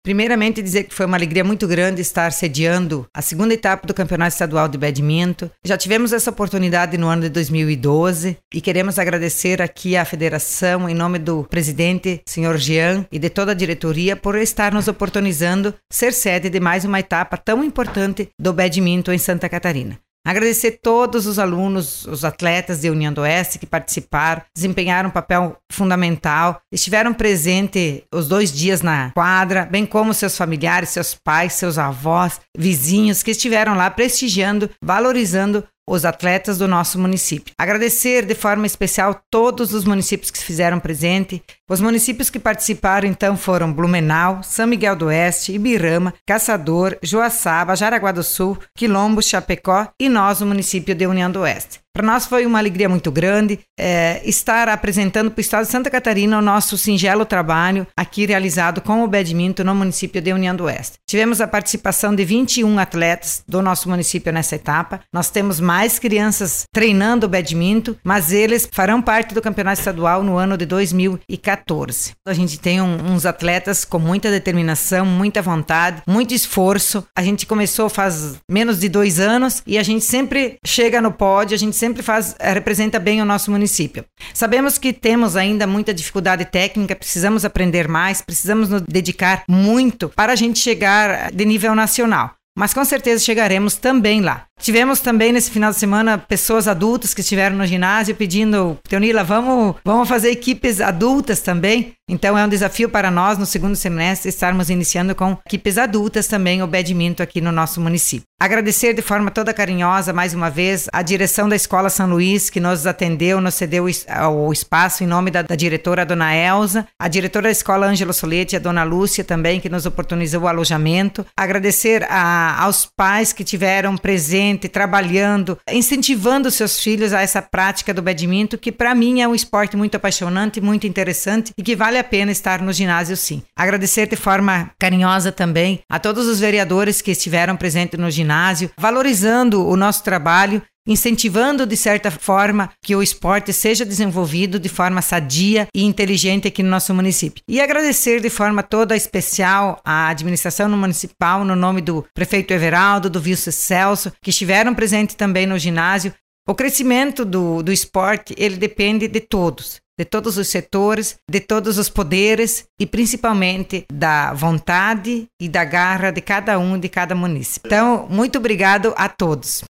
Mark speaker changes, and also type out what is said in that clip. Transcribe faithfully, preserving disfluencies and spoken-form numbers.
Speaker 1: Primeiramente dizer que foi uma alegria muito grande estar sediando a segunda etapa do Campeonato Estadual de Badminton. Já tivemos essa oportunidade no ano de dois mil e doze e queremos agradecer aqui à federação, em nome do presidente, senhor Jean, e de toda a diretoria, por estar nos oportunizando ser sede de mais uma etapa tão importante do badminton em Santa Catarina. Agradecer todos os alunos, os atletas de União do Oeste que participaram, desempenharam um papel fundamental, estiveram presentes os dois dias na quadra, bem como seus familiares, seus pais, seus avós, vizinhos que estiveram lá prestigiando, valorizando os atletas do nosso município. Agradecer de forma especial todos os municípios que se fizeram presente. Os municípios que participaram então foram Blumenau, São Miguel do Oeste, Ibirama, Caçador, Joaçaba, Jaraguá do Sul, Quilombo, Chapecó e nós, o município de União do Oeste. Para nós foi uma alegria muito grande é, estar apresentando para o estado de Santa Catarina o nosso singelo trabalho aqui realizado com o badminton no município de União do Oeste. Tivemos a participação de vinte e um atletas do nosso município nessa etapa. Nós temos mais crianças treinando o badminton, mas eles farão parte do campeonato estadual no ano de dois mil e catorze. A gente tem um, uns atletas com muita determinação, muita vontade, muito esforço. A gente começou faz menos de dois anos e a gente sempre chega no pódio, a gente sempre faz, representa bem o nosso município. Sabemos que temos ainda muita dificuldade técnica, precisamos aprender mais, precisamos nos dedicar muito para a gente chegar de nível nacional. Mas com certeza chegaremos também lá. Tivemos também nesse final de semana pessoas adultas que estiveram no ginásio pedindo: Teonila, vamos, vamos fazer equipes adultas também? Então é um desafio para nós no segundo semestre estarmos iniciando com equipes adultas também o badminton aqui no nosso município. Agradecer de forma toda carinhosa mais uma vez a direção da Escola São Luís que nos atendeu, nos cedeu o espaço em nome da, da diretora, a dona Elza, a diretora da Escola Ângelo Solete, a dona Lúcia também, que nos oportunizou o alojamento. Agradecer a, aos pais que tiveram presente trabalhando, incentivando seus filhos a essa prática do badminton, que para mim é um esporte muito apaixonante, muito interessante e que vale a pena estar no ginásio sim. Agradecer de forma carinhosa também a todos os vereadores que estiveram presentes no ginásio, valorizando o nosso trabalho, incentivando de certa forma que o esporte seja desenvolvido de forma sadia e inteligente aqui no nosso município. E agradecer de forma toda especial à administração municipal, no nome do prefeito Everaldo, do vice Celso, que estiveram presentes também no ginásio. O crescimento do, do esporte, ele depende de todos, de todos os setores, de todos os poderes e principalmente da vontade e da garra de cada um, de cada município. Então, muito obrigado a todos.